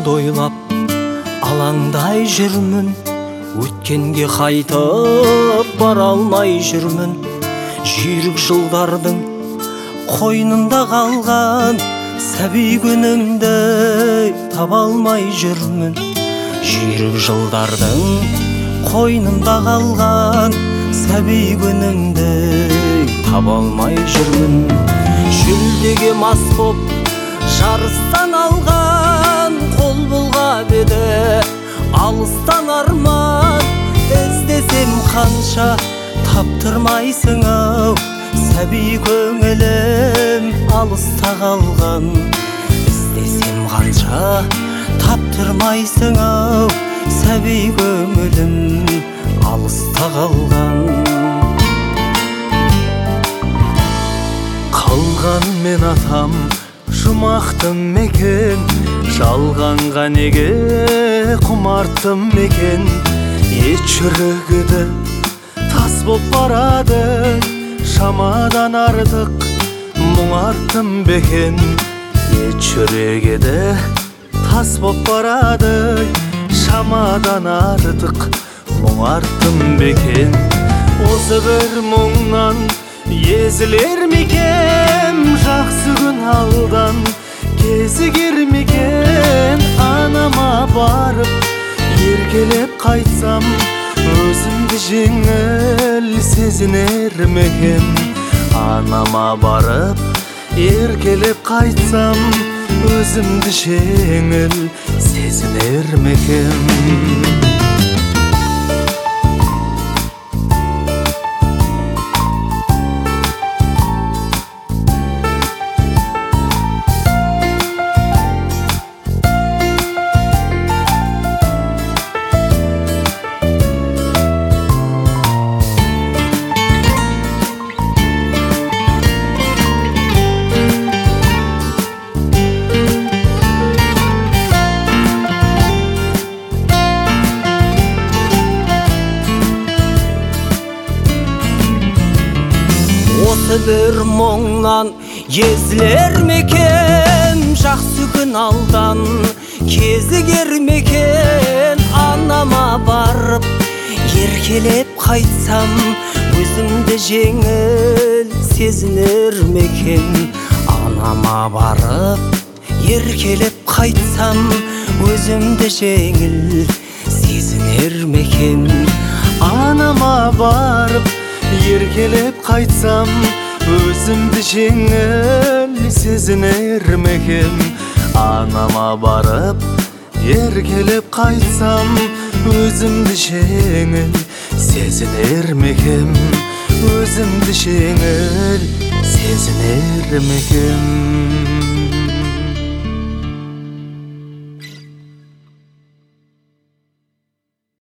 жолды ойлап алаңдай жүрмін, өткенге қайтып бара алмай жүрмін. Жүйрік жылдардың қойнында қалған сәби күнімді таба алмай жүрмін. Жүйрік жылдардың қойнында қалған сәби күнімді таба алмай жүрмін. Жүлдеге мас боп жарыстан алған қол бұлғап еді алыстан арман. Іздесем қанша таптырмайсың ау, сәби көңілім алыста қалған. Іздесем қанша таптырмайсың ау, сәби көңілім алыста қалған. Қалған мен атам жұмақтым мекен, жалғанға неге құмарттым мекен. Ет жүрегіді тас боп барады, шамадан артық мұңарттым бекен. Ет жүрегіді тас боп барады, шамадан артық мұңарттым бекен. Осы бір мұңнан езілер мекен, жақсы күн алдан кезігер мекен. Анама барып еркелеп қайтсам, өзімді жеңіл сезінер мекен. Анама барып еркелеп қайтсам, өзімді жеңіл сезінер мекен. Осы бір мұңнан езілер мекен, жақсы күн алдан кезігер мекен. Анама барып еркелеп қайтсам, өзімді жеңіл сезінер мекен. Анама барып еркелеп қайтсам, өзімді жеңіл сезінер мекен. Анама барып еркелеп қайтсам, өзімді жеңіл сезінер мекен. Анама барып еркелеп қайтсам, өзімді жеңіл сезінер мекен. Өзімді жеңіл сезінер мекен.